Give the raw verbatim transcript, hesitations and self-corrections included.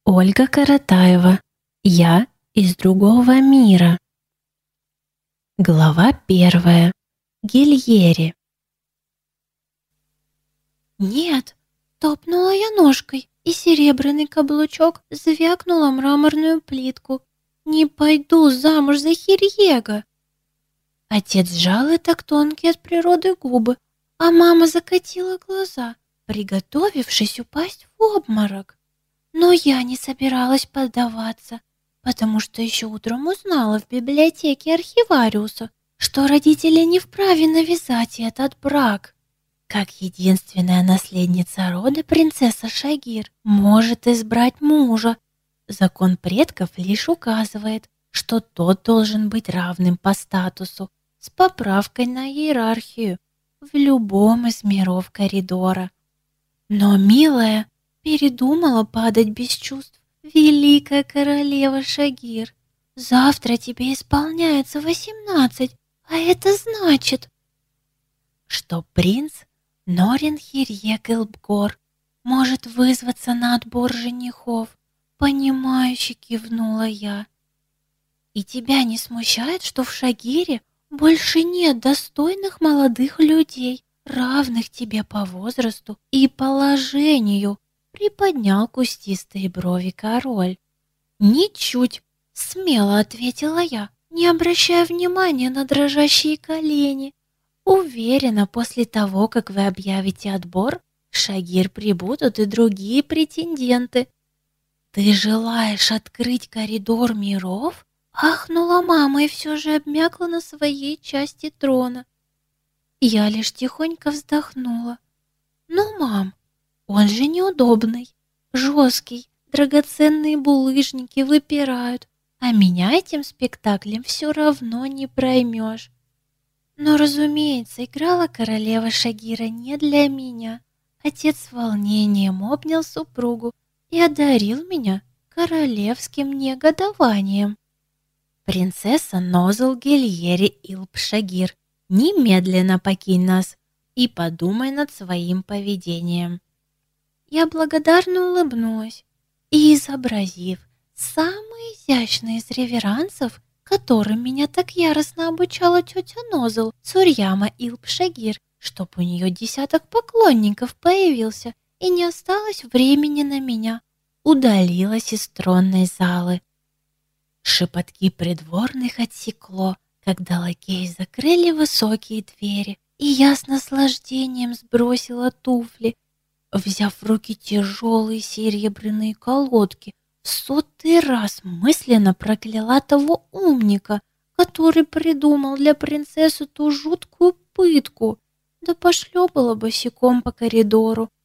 Ольга Каратаева. Я из другого мира. Глава первая. Гильери. «Нет!» — топнула я ножкой, и серебряный каблучок звякнула мраморную плитку. «Не пойду замуж за Хирьега!» Отец сжал и так тонкие от природы губы, а мама закатила глаза, приготовившись упасть в обморок. Но я не собиралась поддаваться, потому что еще утром узнала в библиотеке архивариуса, что родители не вправе навязать этот брак. Как единственная наследница рода принцесса Шагир может избрать мужа. Закон предков лишь указывает, что тот должен быть равным по статусу, с поправкой на иерархию, в любом из миров коридора. Но, милая, передумала падать без чувств великая королева Шагир. Завтра тебе исполняется восемнадцать, а это значит, что принц Норин Хирьег Элбгор может вызваться на отбор женихов. Понимающе кивнула я. И тебя не смущает, что в Шагире больше нет достойных молодых людей, равных тебе по возрасту и положению? Приподнял кустистые брови король. «Ничуть!» — смело ответила я, не обращая внимания на дрожащие колени. «Уверена, после того, как вы объявите отбор, в Шагир прибудут и другие претенденты». «Ты желаешь открыть коридор миров?» — ахнула мама и все же обмякла на своей части трона. Я лишь тихонько вздохнула. «Ну, мам, он же неудобный, жесткий, драгоценные булыжники выпирают, а меня этим спектаклем все равно не проймешь». Но, разумеется, играла королева Шагира не для меня. Отец с волнением обнял супругу и одарил меня королевским негодованием. «Принцесса Нозл Гильери Илб Шагир, немедленно покинь нас и подумай над своим поведением». Я благодарно улыбнулась и, изобразив самый изящный из реверансов, которым меня так яростно обучала тетя Нозл, Сурьяма Илб Шагир, чтоб у нее десяток поклонников появился и не осталось времени на меня, удалилась из тронной залы. Шепотки придворных отсекло, когда лакеи закрыли высокие двери, и я с наслаждением сбросила туфли, взяв в руки тяжелые серебряные колодки, в сотый раз мысленно прокляла того умника, который придумал для принцессы ту жуткую пытку, да пошлепала босиком по коридору,